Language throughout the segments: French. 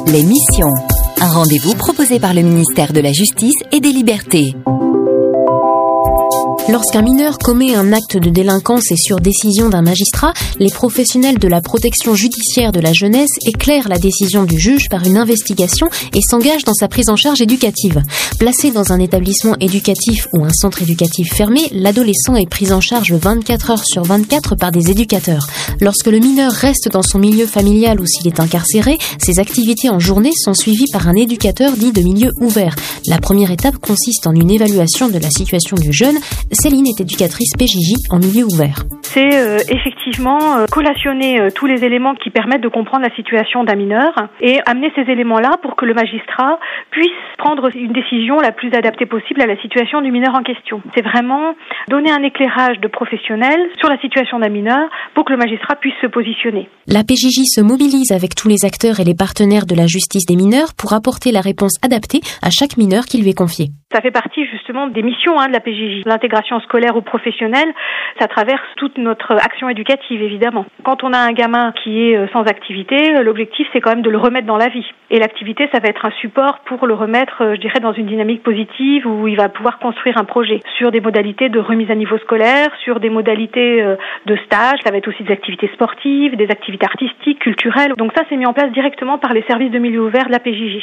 les missions. Un rendez-vous proposé par le ministère de la Justice et des Libertés. Lorsqu'un mineur commet un acte de délinquance et sur décision d'un magistrat, les professionnels de la protection judiciaire de la jeunesse éclairent la décision du juge par une investigation et s'engagent dans sa prise en charge éducative. Placé dans un établissement éducatif ou un centre éducatif fermé, l'adolescent est pris en charge 24 heures sur 24 par des éducateurs. Lorsque le mineur reste dans son milieu familial ou s'il est incarcéré, ses activités en journée sont suivies par un éducateur dit de milieu ouvert. La première étape consiste en une évaluation de la situation du jeune. Céline est éducatrice PJJ en milieu ouvert. C'est effectivement collationner tous les éléments qui permettent de comprendre la situation d'un mineur et amener ces éléments-là pour que le magistrat puisse prendre une décision la plus adaptée possible à la situation du mineur en question. C'est vraiment donner un éclairage de professionnel sur la situation d'un mineur pour que le magistrat puisse se positionner. La PJJ se mobilise avec tous les acteurs et les partenaires de la justice des mineurs pour apporter la réponse adaptée à chaque mineur qui lui est confié. Ça fait partie justement des missions de la PJJ. L'intégration scolaire ou professionnelle, ça traverse toute notre action éducative évidemment. Quand on a un gamin qui est sans activité, l'objectif c'est quand même de le remettre dans la vie. Et l'activité, ça va être un support pour le remettre, je dirais, dans une dynamique positive où il va pouvoir construire un projet sur des modalités de remise à niveau scolaire, sur des modalités de stage. Ça va être aussi des activités sportives, des activités artistiques, culturelles. Donc ça, c'est mis en place directement par les services de milieu ouvert de la PJJ.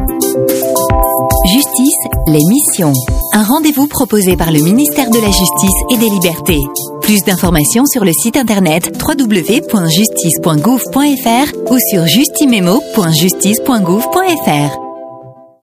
Justice, les missions. Un rendez-vous proposé par le ministère de la Justice et des Libertés. Plus d'informations sur le site internet www.justice.gouv.fr ou sur justimemo.justice.gouv.fr.